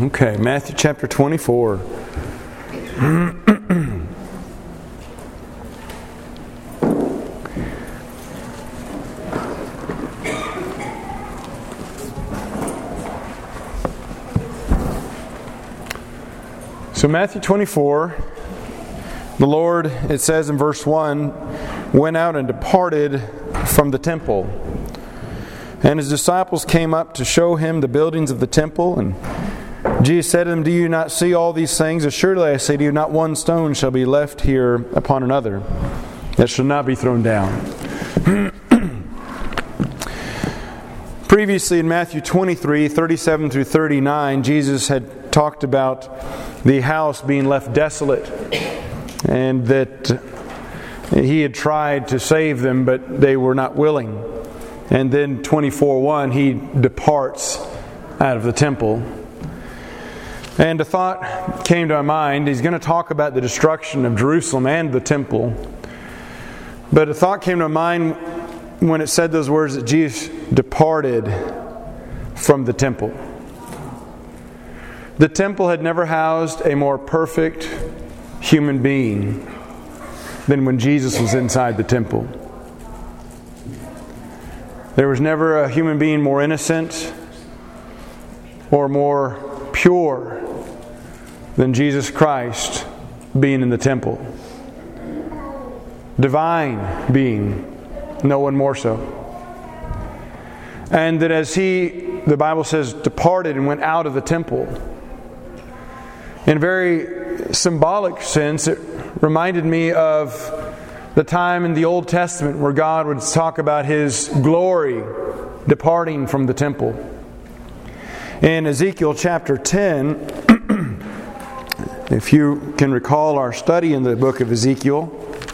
Okay, Matthew chapter 24. So Matthew 24, the Lord, it says in verse 1, went out and departed from the temple. And His disciples came up to show Him the buildings of the temple, and Jesus said to them, "Do you not see all these things? Assuredly I say to you, not one stone shall be left here upon another that shall not be thrown down." Previously in Matthew 23, 37 through 39, Jesus had talked about the house being left desolate, and that He had tried to save them, but they were not willing. And then 24:1, He departs out of the temple. And a thought came to my mind. He's going to talk about the destruction of Jerusalem and the temple. But a thought came to my mind when it said those words that Jesus departed from the temple. The temple had never housed a more perfect human being than when Jesus was inside the temple. There was never a human being more innocent or more pure than Jesus Christ being in the temple. Divine being, no one more so. And that as He, the Bible says, departed and went out of the temple, in a very symbolic sense, it reminded me of the time in the Old Testament where God would talk about His glory departing from the temple. In Ezekiel chapter 10, if you can recall our study in the book of Ezekiel,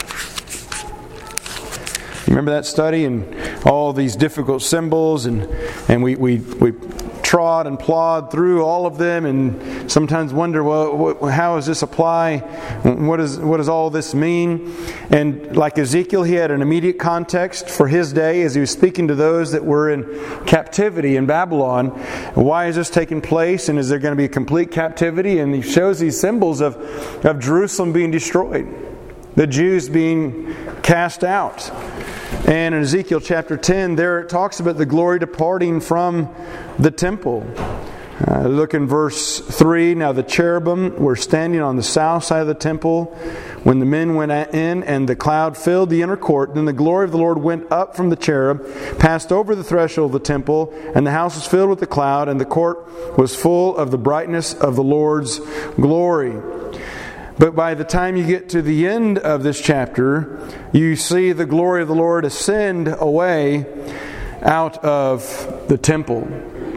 remember that study and all these difficult symbols, and we trod and plod through all of them, and sometimes wonder, well, how does this apply? What does all this mean? And like Ezekiel, he had an immediate context for his day as he was speaking to those that were in captivity in Babylon. Why is this taking place? And is there going to be a complete captivity? And he shows these symbols of Jerusalem being destroyed, the Jews being cast out. And in Ezekiel chapter 10, there it talks about the glory departing from the temple. Look in verse 3. Now the cherubim were standing on the south side of the temple when the men went in, and the cloud filled the inner court. Then the glory of the Lord went up from the cherub, passed over the threshold of the temple, and the house was filled with the cloud, and the court was full of the brightness of the Lord's glory. But by the time you get to the end of this chapter, you see the glory of the Lord ascend away out of the temple.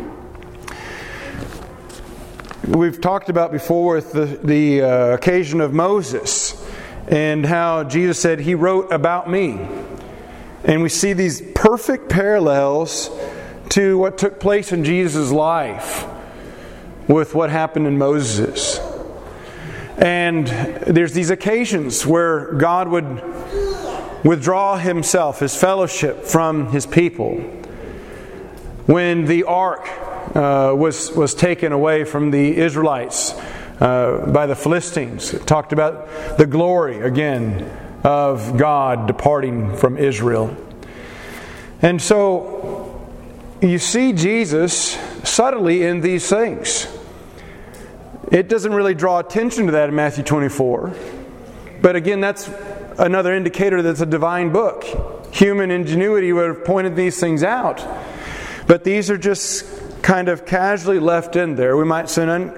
We've talked about before with the occasion of Moses and how Jesus said, He wrote about me. And we see these perfect parallels to what took place in Jesus' life with what happened in Moses. And there's these occasions where God would withdraw Himself, His fellowship from His people. When the ark was taken away from the Israelites by the Philistines, it talked about the glory again of God departing from Israel. And so you see Jesus subtly in these things. It doesn't really draw attention to that in Matthew 24. But again, that's another indicator that it's a divine book. Human ingenuity would have pointed these things out. But these are just kind of casually left in there. We might say an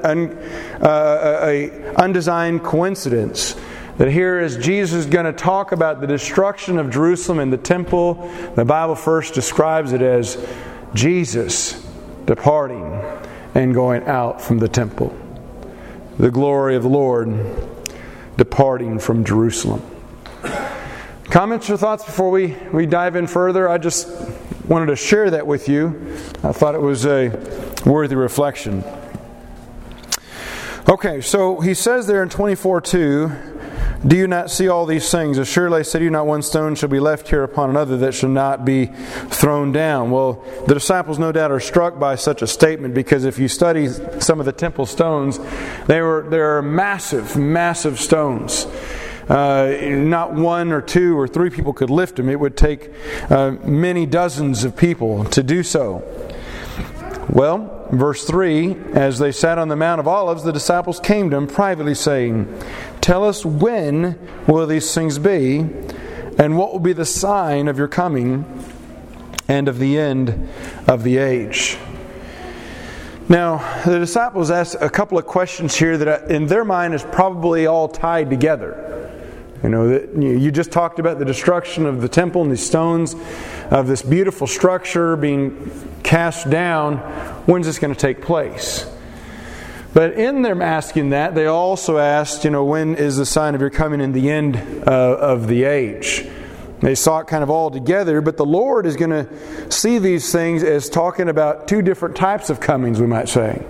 undesigned coincidence. That here as Jesus is going to talk about the destruction of Jerusalem and the temple, the Bible first describes it as Jesus departing and going out from the temple. The glory of the Lord departing from Jerusalem. Comments or thoughts before we dive in further? I just wanted to share that with you. I thought it was a worthy reflection. Okay, so he says there in 24:2, Do you not see all these things? Assuredly I say to you, not one stone shall be left here upon another that shall not be thrown down. Well, the disciples no doubt are struck by such a statement, because if you study some of the temple stones, they're massive, massive stones. Not one or two or three people could lift them. It would take many dozens of people to do so. Well, verse 3, as they sat on the Mount of Olives, the disciples came to him privately, saying, "Tell us, when will these things be, and what will be the sign of your coming and of the end of the age?" Now, the disciples asked a couple of questions here that in their mind is probably all tied together. You just talked about the destruction of the temple and the stones of this beautiful structure being cast down. When's this going to take place? But in them asking that, they also asked, when is the sign of your coming and the end of the age? They saw it kind of all together, but the Lord is going to see these things as talking about two different types of comings, we might say.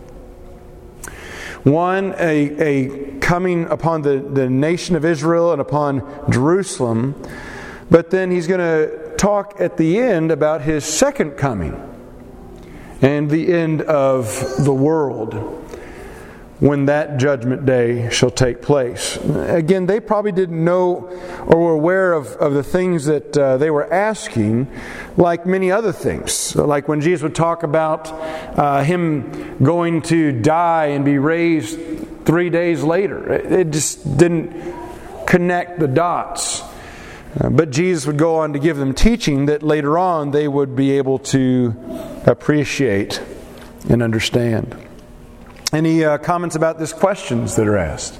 One, a coming upon the nation of Israel and upon Jerusalem. But then He's going to talk at the end about His second coming and the end of the world, when that judgment day shall take place. Again, they probably didn't know or were aware of the things that they were asking, like many other things. Like when Jesus would talk about Him going to die and be raised 3 days later. It just didn't connect the dots. But Jesus would go on to give them teaching that later on they would be able to appreciate and understand. Any comments about these questions that are asked?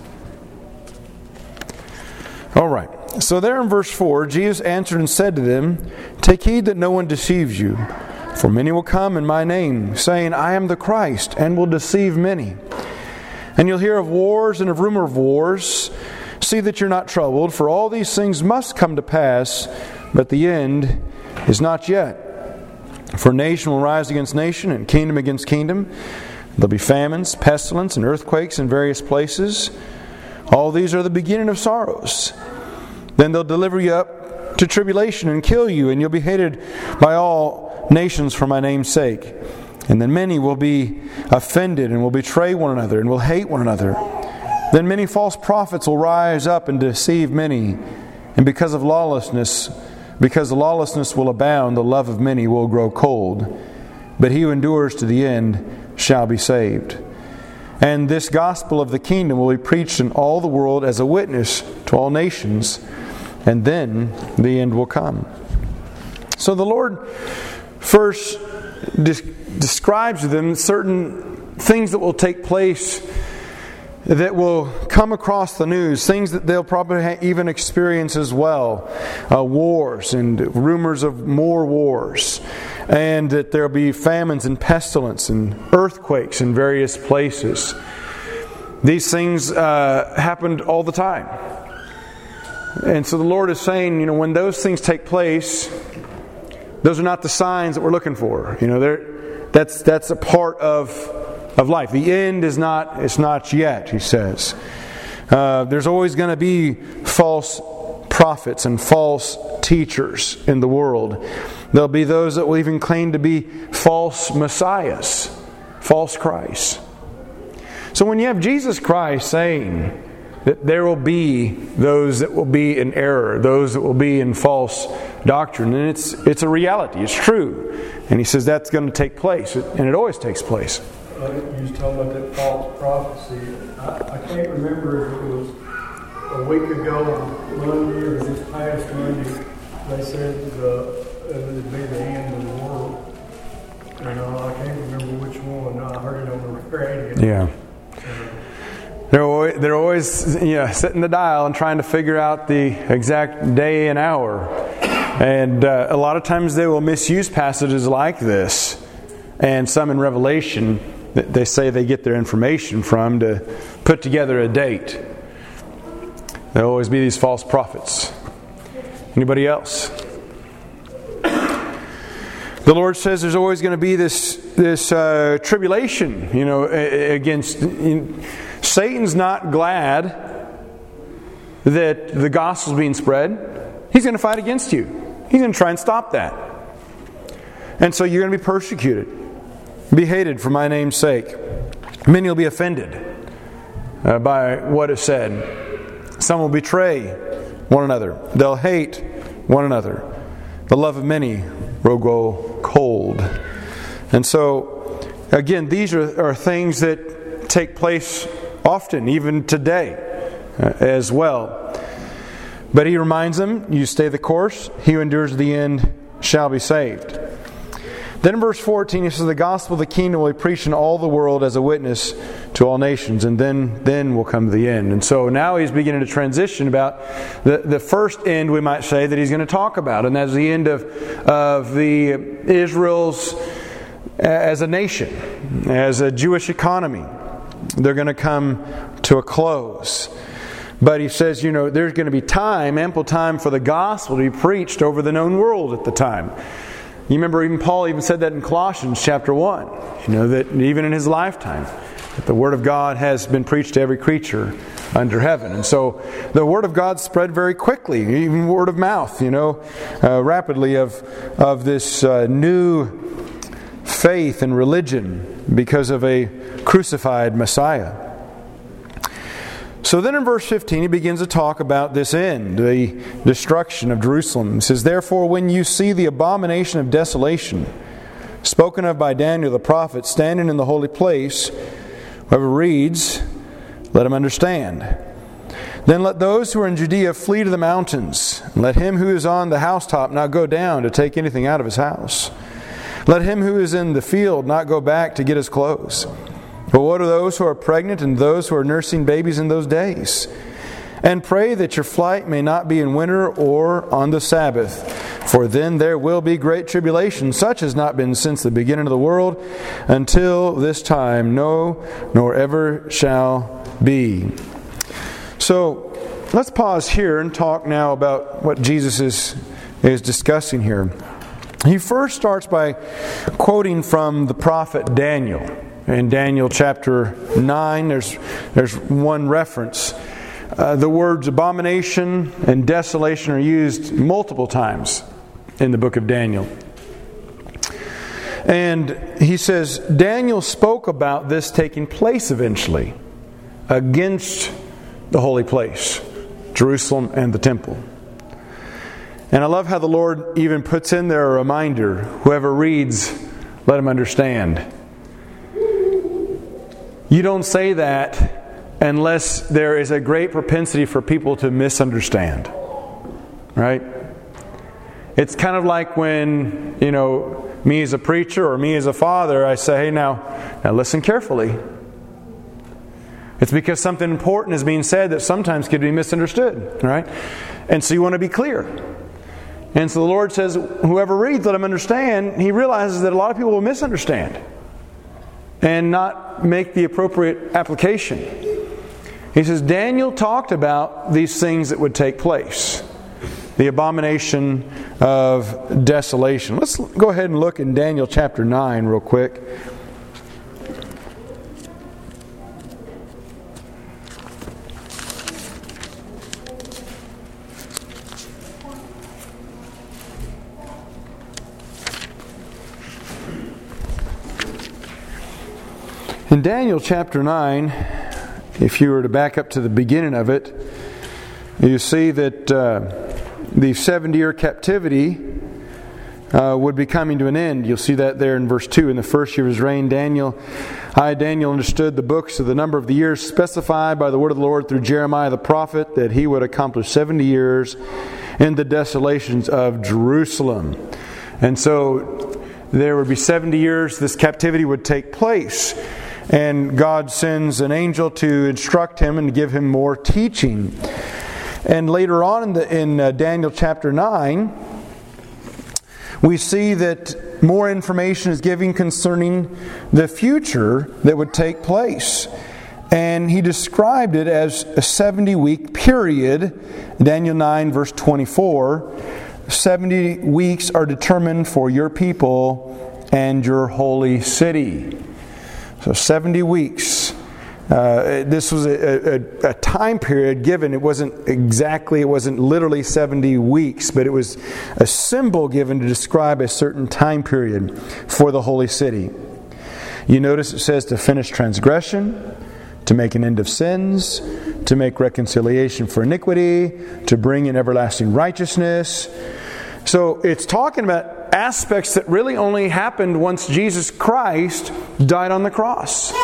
All right. So there in verse 4, Jesus answered and said to them, "Take heed that no one deceives you. For many will come in my name, saying, I am the Christ, and will deceive many. And you'll hear of wars and of rumor of wars. See that you're not troubled, for all these things must come to pass, but the end is not yet. For nation will rise against nation, and kingdom against kingdom. There'll be famines, pestilence, and earthquakes in various places. All these are the beginning of sorrows. Then they'll deliver you up to tribulation and kill you, and you'll be hated by all nations for my name's sake. And then many will be offended and will betray one another and will hate one another. Then many false prophets will rise up and deceive many. And because the lawlessness will abound, the love of many will grow cold. But he who endures to the end shall be saved. And this gospel of the kingdom will be preached in all the world as a witness to all nations, and then the end will come." So the Lord first describes to them certain things that will take place, that will come across the news, things that they'll probably even experience as well. Wars and rumors of more wars. And that there will be famines and pestilence and earthquakes in various places. These things happened all the time. And so the Lord is saying, when those things take place, those are not the signs that we're looking for. That's a part of life. The end is not yet, He says. There's always going to be false prophets and false teachers in the world. There'll be those that will even claim to be false messiahs, false Christs. So when you have Jesus Christ saying that there will be those that will be in error, those that will be in false doctrine, and it's a reality, it's true. And He says that's going to take place, and it always takes place. You was talking about that false prophecy. I can't remember if it was a week ago, Monday, or this past Monday. They said it would be the end of the world. And I can't remember which one. I heard it on the radio. Yeah. They're always sitting the dial and trying to figure out the exact day and hour. And a lot of times they will misuse passages like this. And some in Revelation that they say they get their information from to put together a date. There'll always be these false prophets. Anybody else? The Lord says there's always going to be this tribulation, against... Satan's not glad that the gospel is being spread, he's going to fight against you. He's going to try and stop that. And so you're going to be persecuted, be hated for my name's sake. Many will be offended by what is said. Some will betray one another. They'll hate one another. The love of many will grow cold. And so, again, these are things that take place often, even today as well. But he reminds them, you stay the course, he who endures to the end shall be saved. Then in verse 14 he says, the gospel of the kingdom will be preached in all the world as a witness to all nations, and then will come the end. And so now he's beginning to transition about the first end, we might say, that he's going to talk about, and that's the end of the Israel's as a nation, as a Jewish economy. They're going to come to a close. But he says, there's going to be time, ample time for the gospel to be preached over the known world at the time. You remember even Paul even said that in Colossians chapter 1, that even in his lifetime, that the Word of God has been preached to every creature under heaven. And so the Word of God spread very quickly, even word of mouth, rapidly of this new faith and religion because of a crucified Messiah. So then in verse 15 he begins to talk about this end, the destruction of Jerusalem. He says, therefore when you see the abomination of desolation spoken of by Daniel the prophet standing in the holy place, whoever reads, let him understand. Then let those who are in Judea flee to the mountains. And let him who is on the housetop not go down to take anything out of his house. Let him who is in the field not go back to get his clothes. But what are those who are pregnant and those who are nursing babies in those days? And pray that your flight may not be in winter or on the Sabbath, for then there will be great tribulation, such has not been since the beginning of the world until this time, no, nor ever shall be. So let's pause here and talk now about what Jesus is discussing here. He first starts by quoting from the prophet Daniel. In Daniel chapter 9, there's one reference. The words abomination and desolation are used multiple times in the book of Daniel. And he says, Daniel spoke about this taking place eventually against the holy place, Jerusalem and the temple. And I love how the Lord even puts in there a reminder, whoever reads, let him understand. You don't say that unless there is a great propensity for people to misunderstand. Right? It's kind of like when, me as a preacher or me as a father, I say, hey, now listen carefully. It's because something important is being said that sometimes could be misunderstood. Right? And so you want to be clear. And so the Lord says, whoever reads, let him understand. He realizes that a lot of people will misunderstand and not make the appropriate application. He says, Daniel talked about these things that would take place. The abomination of desolation. Let's go ahead and look in Daniel chapter 9 real quick. In Daniel chapter 9, if you were to back up to the beginning of it, you see that the 70-year captivity would be coming to an end. You'll see that there in verse 2. In the first year of his reign, Daniel understood the books of the number of the years specified by the word of the Lord through Jeremiah the prophet, that he would accomplish 70 years in the desolations of Jerusalem. And so there would be 70 years this captivity would take place. And God sends an angel to instruct him and give him more teaching. And later on in Daniel chapter 9, we see that more information is given concerning the future that would take place. And he described it as a 70-week period. Daniel 9 verse 24. 70 weeks are determined for your people and your holy city. So 70 weeks This was a time period given. It wasn't literally 70 weeks, but it was a symbol given to describe a certain time period for the holy city. You notice it says to finish transgression, to make an end of sins, to make reconciliation for iniquity, to bring in everlasting righteousness. So it's talking about aspects that really only happened once Jesus Christ died on the cross.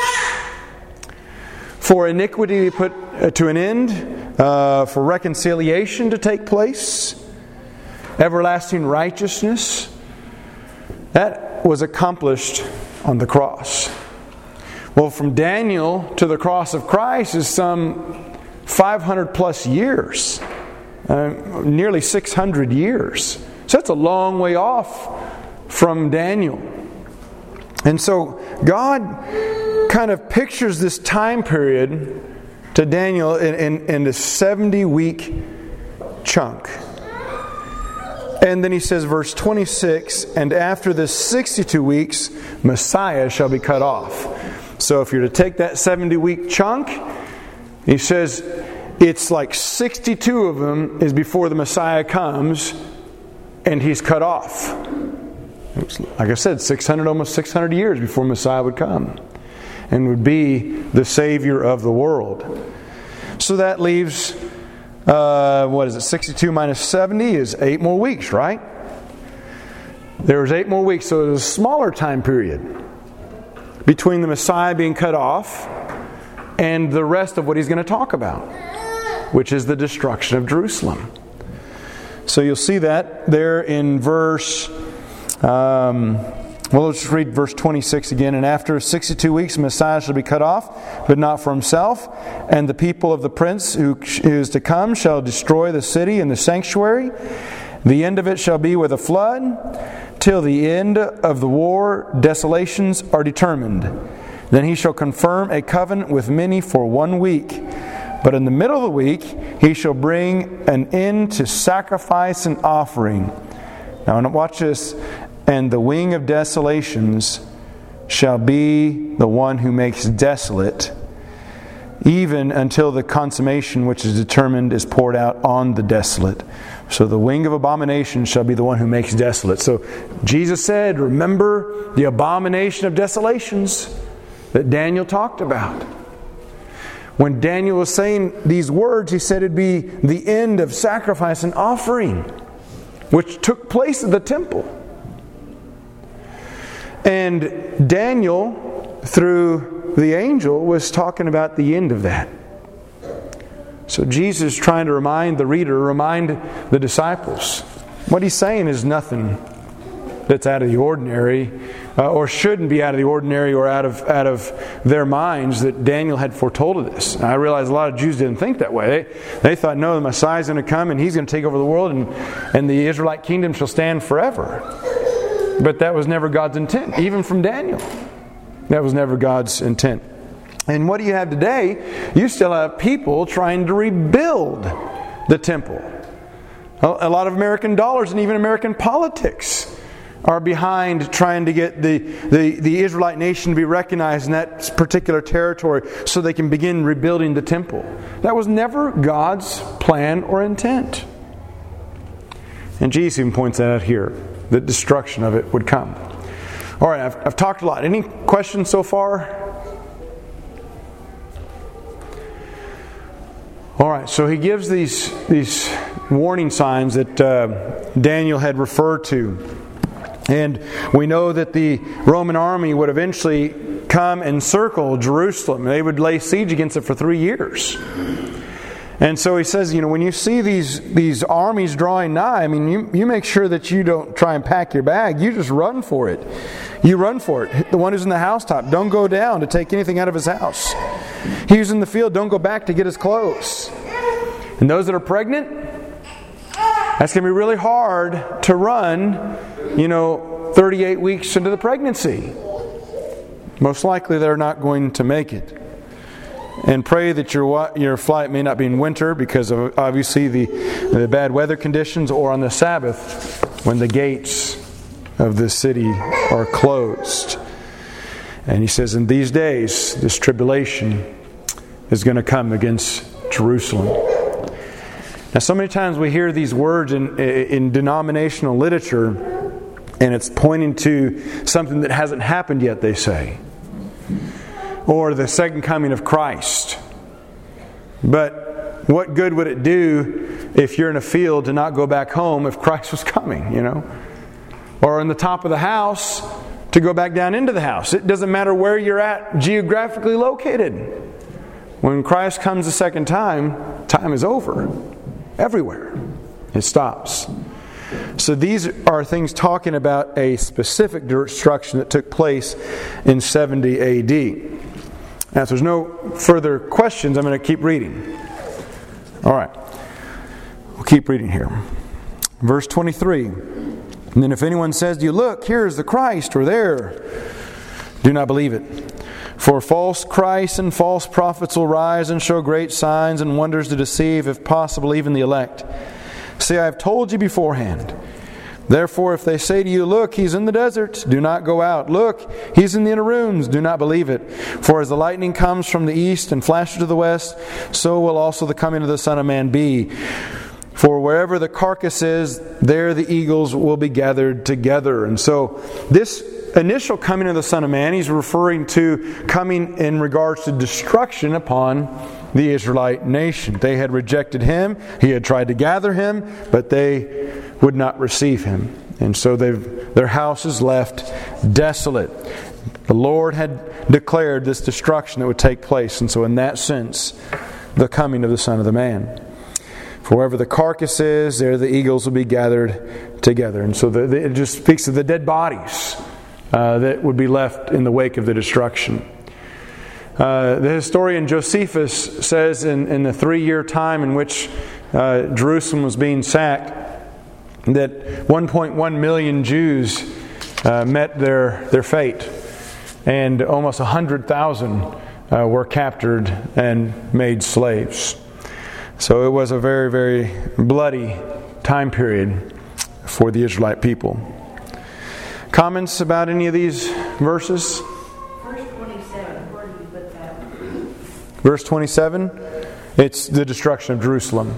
For iniquity to be put to an end, for reconciliation to take place, everlasting righteousness, that was accomplished on the cross. Well, from Daniel to the cross of Christ is some 500 plus years, nearly 600 years. So that's a long way off from Daniel. And so God kind of pictures this time period to Daniel in a 70-week chunk. And then he says, verse 26, and after the 62 weeks, Messiah shall be cut off. So if you're to take that 70-week chunk, he says it's like 62 of them is before the Messiah comes, and he's cut off. Like I said, almost 600 years before Messiah would come and would be the Savior of the world. So that leaves, 62 minus 70 is 8 more weeks, right? There was 8 more weeks, so it was a smaller time period between the Messiah being cut off and the rest of what he's going to talk about, which is the destruction of Jerusalem. So you'll see that there in verse... let's just read verse 26 again. And after 62 weeks, Messiah shall be cut off, but not for himself. And the people of the prince who is to come shall destroy the city and the sanctuary. The end of it shall be with a flood. Till the end of the war, desolations are determined. Then he shall confirm a covenant with many for 1 week. But in the middle of the week, he shall bring an end to sacrifice and offering. Now, watch this. And the wing of desolations shall be the one who makes desolate, even until the consummation which is determined is poured out on the desolate. So the wing of abomination shall be the one who makes desolate. So Jesus said, remember the abomination of desolations that Daniel talked about. When Daniel was saying these words, he said it'd be the end of sacrifice and offering, which took place at the temple. And Daniel, through the angel, was talking about the end of that. So Jesus is trying to remind the reader, remind the disciples. What he's saying is nothing that's out of the ordinary, or shouldn't be out of the ordinary or out of their minds, that Daniel had foretold of this. And I realize a lot of Jews didn't think that way. They thought, no, the Messiah's going to come and he's going to take over the world and the Israelite kingdom shall stand forever. But that was never God's intent, even from Daniel. That was never God's intent. And what do you have today? You still have people trying to rebuild the temple. A lot of American dollars and even American politics are behind trying to get the Israelite nation to be recognized in that particular territory so they can begin rebuilding the temple. That was never God's plan or intent. And Jesus even points that out here, that destruction of it would come. All right, I've talked a lot. Any questions so far? All right, so he gives these warning signs that Daniel had referred to. And we know that the Roman army would eventually come and circle Jerusalem. They would lay siege against it for 3 years. And so he says, when you see these armies drawing nigh, you make sure that you don't try and pack your bag. You just run for it. You run for it. The one who's in the housetop, don't go down to take anything out of his house. He who's in the field, don't go back to get his clothes. And those that are pregnant, that's going to be really hard to run, 38 weeks into the pregnancy. Most likely they're not going to make it. And pray that your flight may not be in winter because of obviously the bad weather conditions, or on the Sabbath when the gates of the city are closed. And he says, in these days, this tribulation is going to come against Jerusalem. Now, so many times we hear these words in denominational literature, and it's pointing to something that hasn't happened yet, they say. Or the second coming of Christ. But what good would it do if you're in a field to not go back home if Christ was coming, Or on the top of the house to go back down into the house. It doesn't matter where you're at geographically located. When Christ comes the second time, time is over. Everywhere. It stops. So these are things talking about a specific destruction that took place in 70 A.D. Now, if there's no further questions, I'm going to keep reading. All right. We'll keep reading here. Verse 23. And then if anyone says to you, look, here is the Christ, or there, do not believe it. For false Christs and false prophets will rise and show great signs and wonders to deceive, if possible, even the elect. See, I have told you beforehand. Therefore, if they say to you, look, he's in the desert, do not go out. Look, he's in the inner rooms, do not believe it. For as the lightning comes from the east and flashes to the west, so will also the coming of the Son of Man be. For wherever the carcass is, there the eagles will be gathered together. And so this initial coming of the Son of Man, he's referring to coming in regards to destruction upon the Israelite nation. They had rejected him. He had tried to gather him, but they would not receive him. And so their house is left desolate. The Lord had declared this destruction that would take place. And so in that sense, the coming of the Son of the Man. For wherever the carcass is, there the eagles will be gathered together. And so it just speaks of the dead bodies that would be left in the wake of the destruction. The historian Josephus says in the 3-year time in which Jerusalem was being sacked, that 1.1 million Jews met their fate, and almost 100,000 were captured and made slaves. So it was a very, very bloody time period for the Israelite people. Comments about any of these verses? Verse 27, where do you put that? Verse 27, it's the destruction of Jerusalem.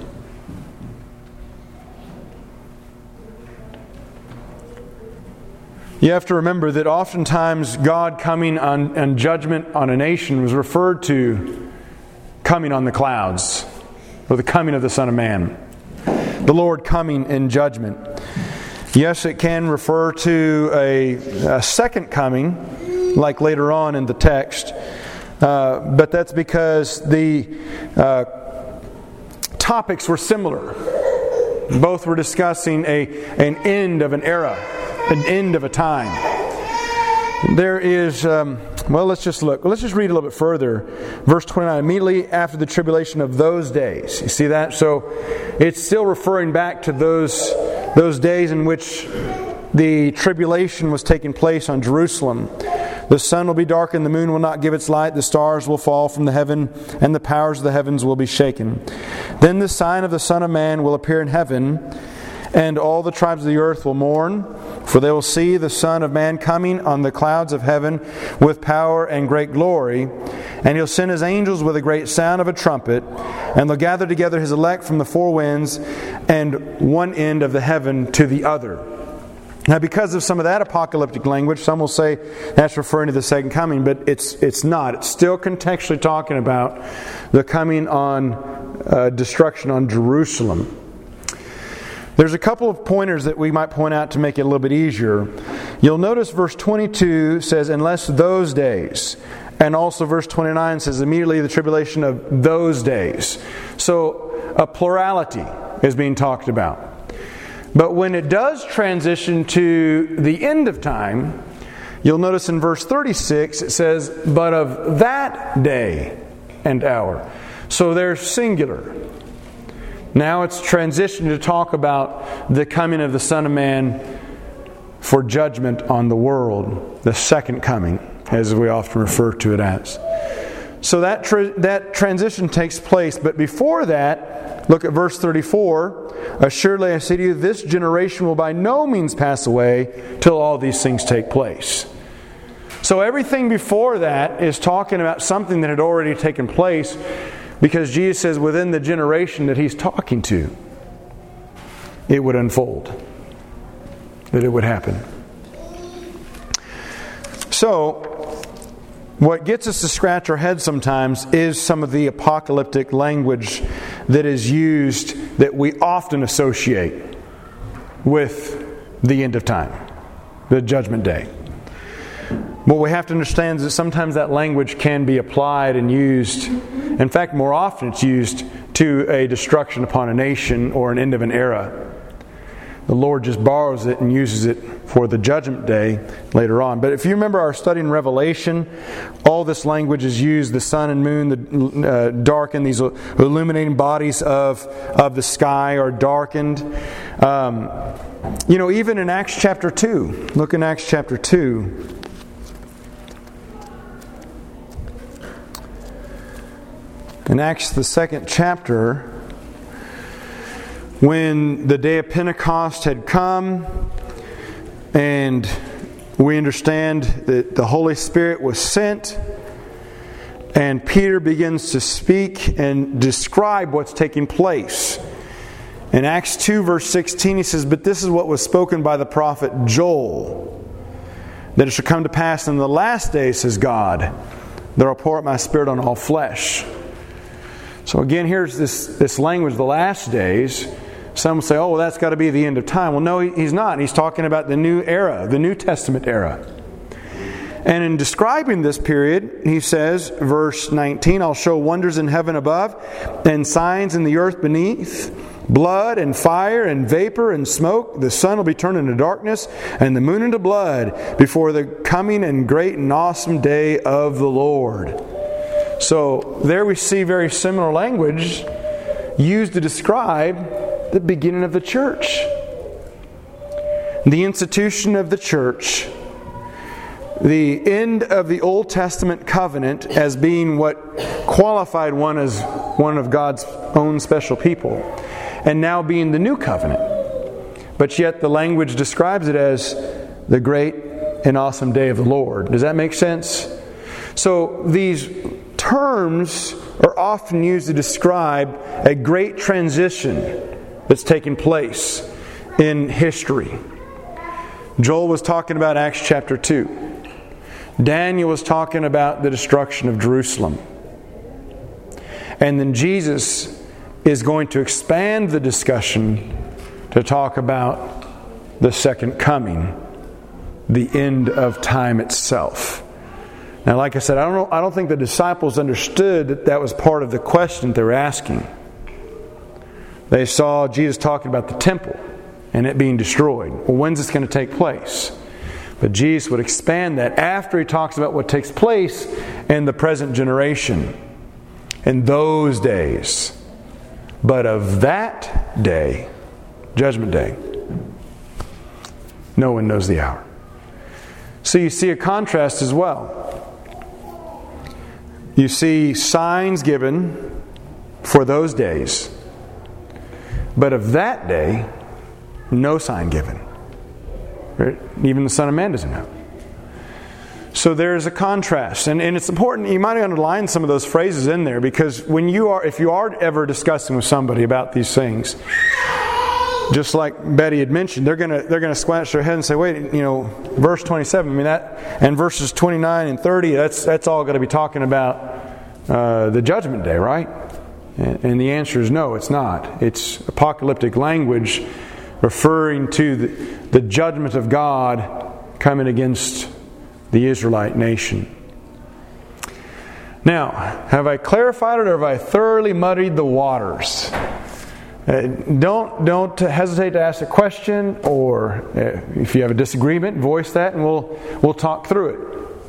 You have to remember that oftentimes God coming on judgment on a nation was referred to coming on the clouds, or the coming of the Son of Man. The Lord coming in judgment. Yes, it can refer to a second coming, like later on in the text, but that's because the topics were similar. Both were discussing an end of an era, an end of a time. There is, let's just look. Let's just read a little bit further. Verse 29, immediately after the tribulation of those days. You see that? So it's still referring back to those days in which the tribulation was taking place on Jerusalem. The sun will be darkened, the moon will not give its light, the stars will fall from the heaven, and the powers of the heavens will be shaken. Then the sign of the Son of Man will appear in heaven, and all the tribes of the earth will mourn, for they will see the Son of Man coming on the clouds of heaven with power and great glory. And He'll send His angels with a great sound of a trumpet, and they'll gather together His elect from the four winds and one end of the heaven to the other. Now, because of some of that apocalyptic language, some will say that's referring to the second coming, but it's not. It's still contextually talking about the coming on destruction on Jerusalem. There's a couple of pointers that we might point out to make it a little bit easier. You'll notice verse 22 says, unless those days. And also verse 29 says, immediately the tribulation of those days. So a plurality is being talked about. But when it does transition to the end of time, you'll notice in verse 36 it says, but of that day and hour. So they're singular. Now it's transitioned to talk about the coming of the Son of Man for judgment on the world. The second coming, as we often refer to it as. So that transition takes place. But before that, look at verse 34. Assuredly I say to you, this generation will by no means pass away till all these things take place. So everything before that is talking about something that had already taken place, because Jesus says within the generation that He's talking to, it would unfold, that it would happen. So, what gets us to scratch our heads sometimes is some of the apocalyptic language that is used that we often associate with the end of time, the judgment day. What we have to understand is that sometimes that language can be applied and used. In fact, more often it's used to a destruction upon a nation or an end of an era. The Lord just borrows it and uses it for the judgment day later on. But if you remember our study in Revelation, all this language is used: the sun and moon, the darkened, these illuminating bodies of the sky are darkened. Even in Acts chapter 2, look in Acts chapter 2. In Acts, the 2nd chapter, when the day of Pentecost had come, and we understand that the Holy Spirit was sent, and Peter begins to speak and describe what's taking place. In Acts 2 verse 16 he says, "But this is what was spoken by the prophet Joel, that it shall come to pass in the last days, says God, that I'll pour out my Spirit on all flesh." So again, here's this language, the last days. Some will say, oh, well, that's got to be the end of time. Well, no, he's not. He's talking about the new era, the New Testament era. And in describing this period, he says, verse 19, "I'll show wonders in heaven above, and signs in the earth beneath, blood and fire and vapor and smoke. The sun will be turned into darkness, and the moon into blood, before the coming and great and awesome day of the Lord." So there we see very similar language used to describe the beginning of the church, the institution of the church, the end of the Old Testament covenant as being what qualified one as one of God's own special people, and now being the new covenant. But yet the language describes it as the great and awesome day of the Lord. Does that make sense? So these terms are often used to describe a great transition that's taking place in history. Joel was talking about Acts chapter 2. Daniel was talking about the destruction of Jerusalem. And then Jesus is going to expand the discussion to talk about the second coming, the end of time itself. Now, like I said, I don't think the disciples understood that that was part of the question they were asking. They saw Jesus talking about the temple and it being destroyed. Well, when's this going to take place? But Jesus would expand that after He talks about what takes place in the present generation, in those days. But of that day, Judgment Day, no one knows the hour. So you see a contrast as well. You see signs given for those days, but of that day, no sign given. Even the Son of Man doesn't know. So there is a contrast, and it's important. You might underline some of those phrases in there, because if you are ever discussing with somebody about these things, just like Betty had mentioned, they're gonna scratch their head and say, "Wait, verse 27. I mean that, and verses 29 and 30. That's all going to be talking about the judgment day, right?" And the answer is no, it's not. It's apocalyptic language referring to the judgment of God coming against the Israelite nation. Now, have I clarified it, or have I thoroughly muddied the waters? Don't hesitate to ask a question, or if you have a disagreement, voice that, and we'll talk through it.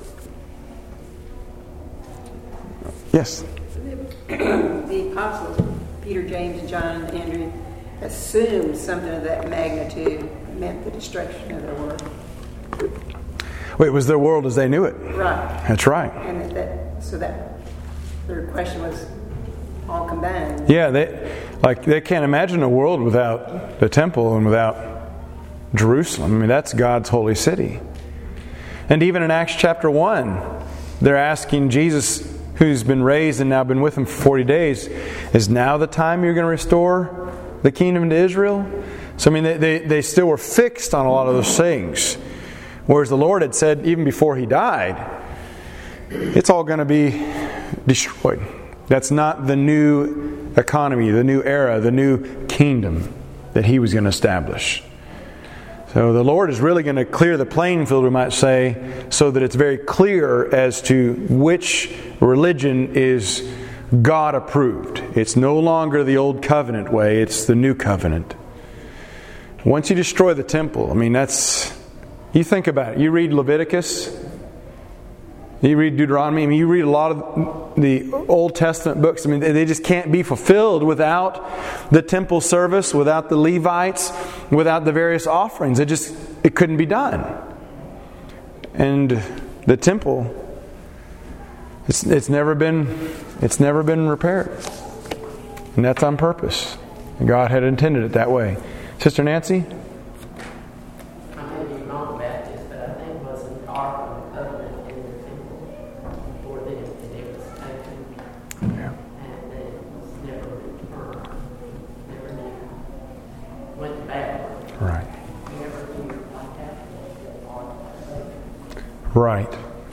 Yes. The apostles, Peter, James, John, and Andrew, assumed something of that magnitude meant the destruction of their world. Well, it was their world as they knew it. Right. That's right. And so their question was all combined. Yeah, they can't imagine a world without the temple and without Jerusalem. I mean, that's God's holy city. And even in Acts chapter 1, they're asking Jesus, who's been raised and now been with them for 40 days, is now the time you're going to restore the kingdom to Israel? So I mean, they still were fixed on a lot of those things. Whereas the Lord had said, even before He died, it's all going to be destroyed. That's not the new economy, the new era, the new kingdom that He was going to establish. So the Lord is really going to clear the playing field, we might say, so that it's very clear as to which religion is God approved. It's no longer the old covenant way, it's the new covenant. Once you destroy the temple, I mean, that's... You think about it. You read Leviticus, you read Deuteronomy, I mean, you read a lot of the Old Testament books. I mean, they just can't be fulfilled without the temple service, without the Levites, without the various offerings. It couldn't be done. And the temple, it's never been repaired. And that's on purpose. And God had intended it that way. Sister Nancy? Right.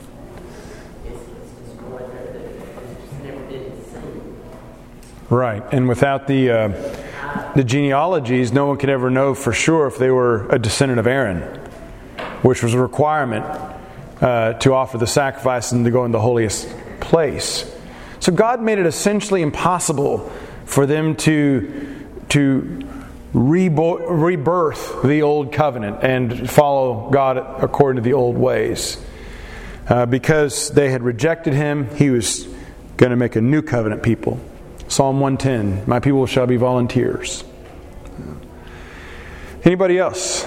Right. And without the genealogies, no one could ever know for sure if they were a descendant of Aaron, which was a requirement to offer the sacrifice and to go in the holiest place. So God made it essentially impossible for them to rebirth the old covenant and follow God according to the old ways. Because they had rejected Him, He was going to make a new covenant people. Psalm 110, my people shall be volunteers. Anybody else?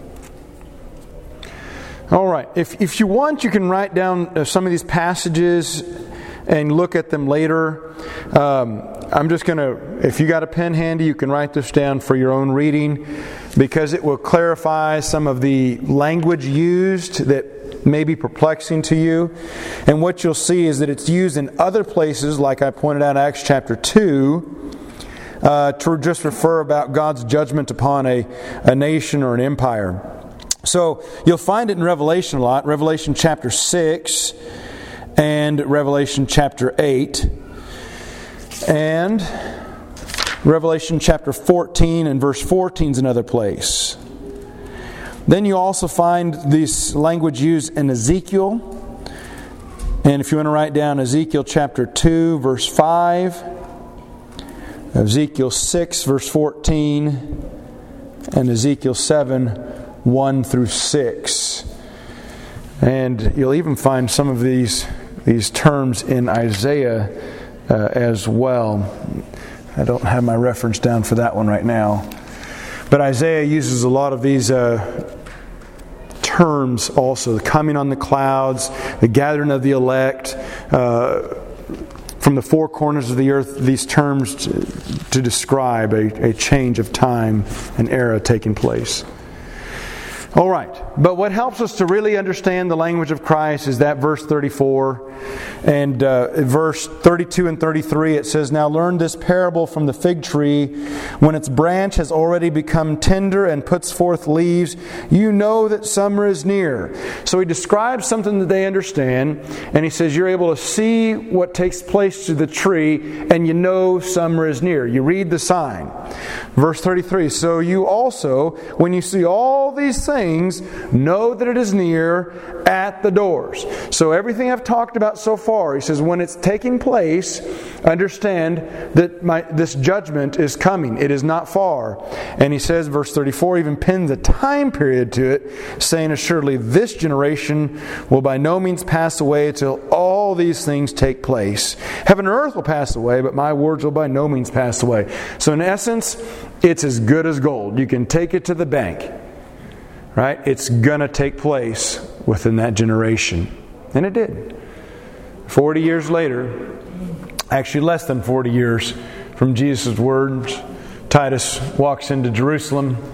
All right. If you want, you can write down some of these passages and look at them later. I'm just going to, if you got a pen handy, you can write this down for your own reading, because it will clarify some of the language used that may be perplexing to you. And what you'll see is that it's used in other places, like I pointed out in Acts chapter 2, to just refer about God's judgment upon a nation or an empire. So you'll find it in Revelation a lot, Revelation chapter 6 and Revelation chapter 8. And Revelation chapter 14 and verse 14 is another place. Then you also find this language used in Ezekiel. And if you want to write down Ezekiel chapter 2 verse 5, Ezekiel 6 verse 14, and Ezekiel 7 1 through 6. And you'll even find some of these terms in Isaiah as well. I don't have my reference down for that one right now. But Isaiah uses a lot of these terms also. The coming on the clouds, the gathering of the elect, from the four corners of the earth, these terms to describe a change of time and era taking place. All right, but what helps us to really understand the language of Christ is that verse 34 and verse 32 and 33. It says, "Now learn this parable from the fig tree. When its branch has already become tender and puts forth leaves, you know that summer is near." So he describes something that they understand, and he says you're able to see what takes place to the tree, and you know summer is near. You read the sign. Verse 33, "So you also, when you see all these things, know that it is near at the doors." So everything I've talked about so far, he says, when it's taking place, understand that this judgment is coming. It is not far. And he says, verse 34, even pins a time period to it, saying, "Assuredly, this generation will by no means pass away till all these things take place. Heaven and earth will pass away, but my words will by no means pass away." So in essence, it's as good as gold. You can take it to the bank. Right? It's going to take place within that generation. And it did. 40 years later, actually less than 40 years from Jesus' words, Titus walks into Jerusalem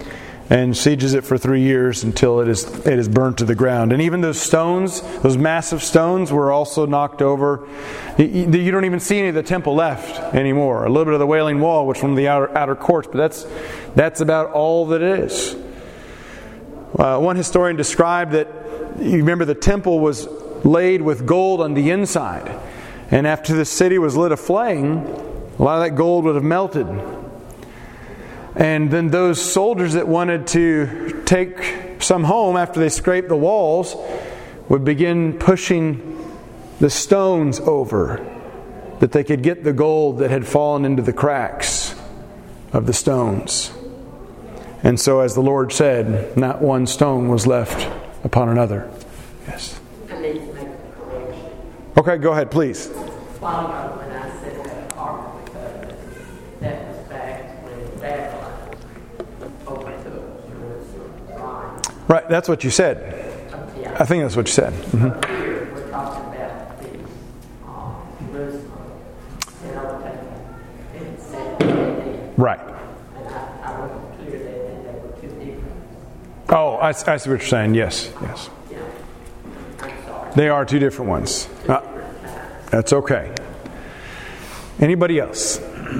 and sieges it for 3 years until it is burnt to the ground. And even those stones, those massive stones, were also knocked over. You don't even see any of the temple left anymore. A little bit of the Wailing Wall, which is one of the outer courts, but that's about all that it is. One historian described that, you remember, the temple was laid with gold on the inside. And after the city was lit aflame, a lot of that gold would have melted. And then those soldiers that wanted to take some home after they scraped the walls would begin pushing the stones over, that they could get the gold that had fallen into the cracks of the stones. And so, as the Lord said, not one stone was left upon another. Yes. I need to make a correction. Okay, go ahead, please. While ago, when I said that Ark of the Covenant, that was back when Babylon overtook Jerusalem. Right, that's what you said. Yeah. I think that's what you said. But here, we're talking about the Jerusalem and overtaking in 70 AD. Right. And I wasn't clear that they were two different. Oh, I see what you're saying. Yes. Yeah. I'm sorry. They are two different ones. That's okay. Anybody else?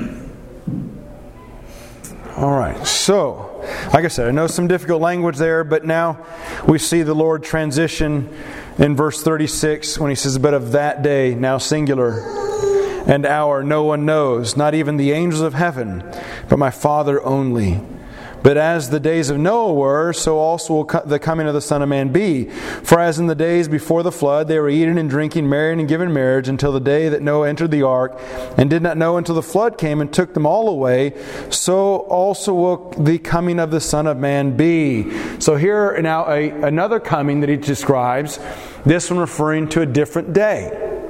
All right. So, like I said, I know some difficult language there, but now we see the Lord transition in verse 36 when He says, "But of that day, now singular, and hour no one knows, not even the angels of heaven, but my Father only. But as the days of Noah were, so also will the coming of the Son of Man be. For as in the days before the flood, they were eating and drinking, marrying and giving marriage, until the day that Noah entered the ark, and did not know until the flood came and took them all away, so also will the coming of the Son of Man be." So here now another coming that He describes, this one referring to a different day.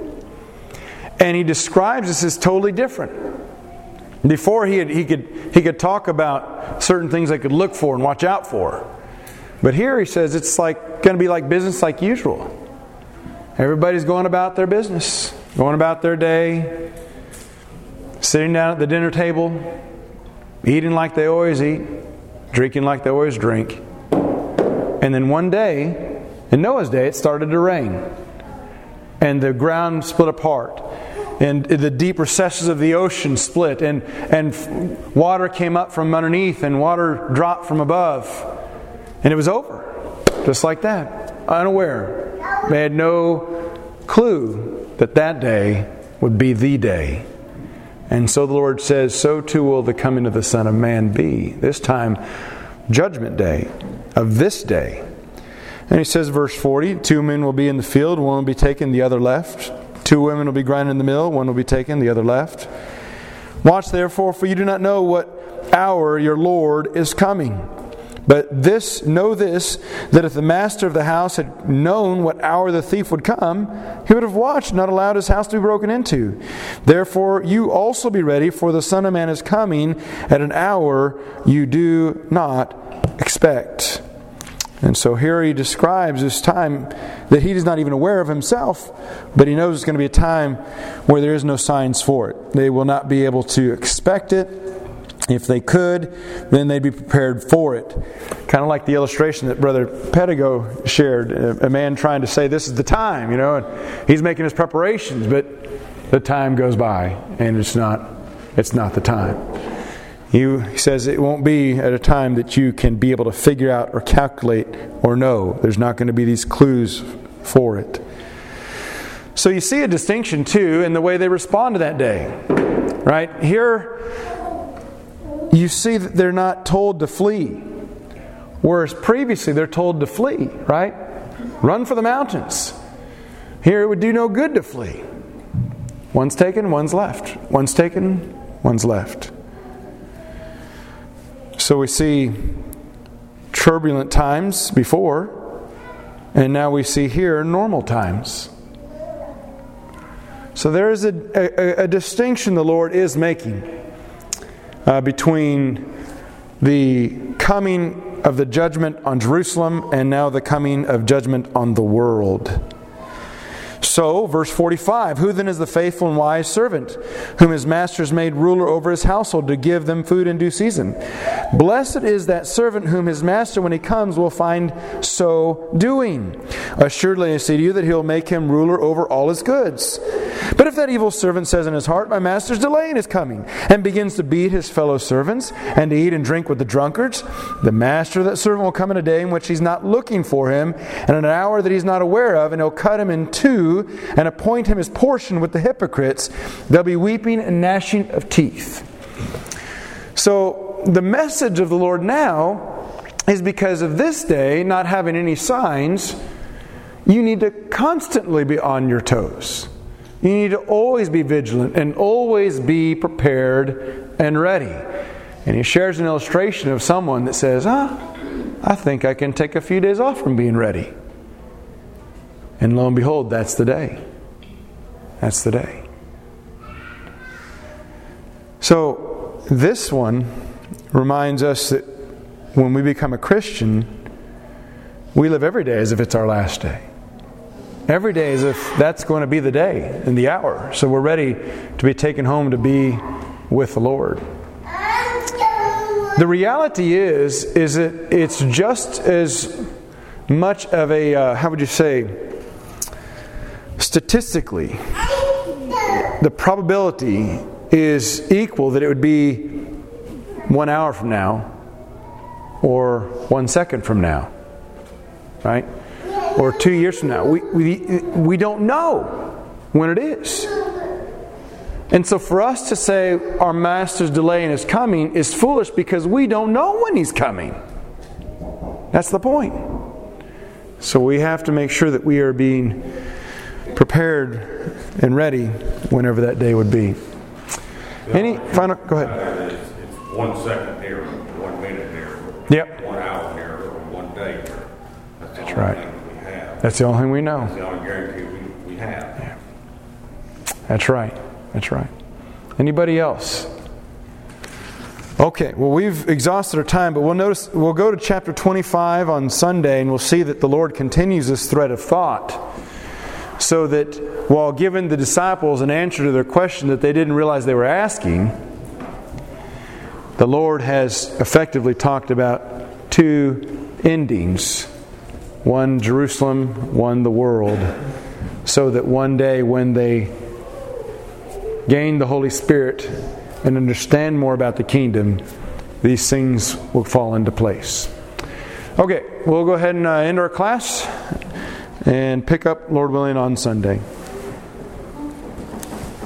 And He describes this as totally different. Before he could talk about certain things they could look for and watch out for. But here He says it's going to be like business like usual. Everybody's going about their business, going about their day, sitting down at the dinner table, eating like they always eat, drinking like they always drink. And then one day, in Noah's day, it started to rain. And the ground split apart. And the deep recesses of the ocean split, and water came up from underneath, and water dropped from above, and it was over, just like that, unaware. They had no clue that day would be the day. And so the Lord says, so too will the coming of the Son of Man be. This time, judgment day of this day. And He says, verse 40, 2 men will be in the field, one will be taken, the other left. 2 women will be grinding in the mill, one will be taken, the other left. Watch therefore, for you do not know what hour your Lord is coming. But know this, that if the master of the house had known what hour the thief would come, he would have watched, not allowed his house to be broken into. Therefore you also be ready, for the Son of Man is coming at an hour you do not expect. And so here He describes this time that He is not even aware of Himself, but He knows it's going to be a time where there is no signs for it. They will not be able to expect it. If they could, then they'd be prepared for it. Kind of like the illustration that Brother Pedigo shared. A man trying to say this is the time, and he's making his preparations, but the time goes by and it's not the time. He says it won't be at a time that you can be able to figure out or calculate or know. There's not going to be these clues for it. So you see a distinction too in the way they respond to that day. Right? Here you see that they're not told to flee. Whereas previously they're told to flee, right? Run for the mountains. Here it would do no good to flee. One's taken, one's left. One's taken, one's left. So we see turbulent times before, and now we see here normal times. So there is a distinction the Lord is making between the coming of the judgment on Jerusalem and now the coming of judgment on the world. So, verse 45, who then is the faithful and wise servant, whom his master has made ruler over his household to give them food in due season? Blessed is that servant whom his master, when he comes, will find so doing. Assuredly I say to you that he will make him ruler over all his goods. But if that evil servant says in his heart, my master's delaying his coming, and begins to beat his fellow servants, and to eat and drink with the drunkards, the master of that servant will come in a day in which he's not looking for him, and in an hour that he's not aware of, and he'll cut him in two, and appoint him his portion with the hypocrites. There'll be weeping and gnashing of teeth. So, the message of the Lord now is because of this day not having any signs, you need to constantly be on your toes. You need to always be vigilant and always be prepared and ready. And he shares an illustration of someone that says, I think I can take a few days off from being ready. And lo and behold, that's the day. That's the day. So, this one reminds us that when we become a Christian, we live every day as if it's our last day. Every day as if that's going to be the day and the hour. So we're ready to be taken home to be with the Lord. The reality is that it's just as much of a, how would you say, statistically, the probability is equal that it would be 1 hour from now or 1 second from now, right? Or 2 years from now. We don't know when it is. And so for us to say our master's delay in his coming is foolish because we don't know when he's coming. That's the point. So we have to make sure that we are being prepared and ready whenever that day would be. Any final? Go ahead. It's 1 second here, 1 minute here, Yep. 1 hour here, or 1 day here. That's right. We have. That's the only thing we know. That's the only guarantee we have. Yeah. That's right. That's right. Anybody else? Okay, well, we've exhausted our time, but we'll go to chapter 25 on Sunday, and we'll see that the Lord continues this thread of thought, so that while giving the disciples an answer to their question that they didn't realize they were asking, the Lord has effectively talked about 2 endings. One Jerusalem, one the world. So that one day when they gain the Holy Spirit and understand more about the kingdom, these things will fall into place. Okay, we'll go ahead and end our class and pick up, Lord willing, on Sunday.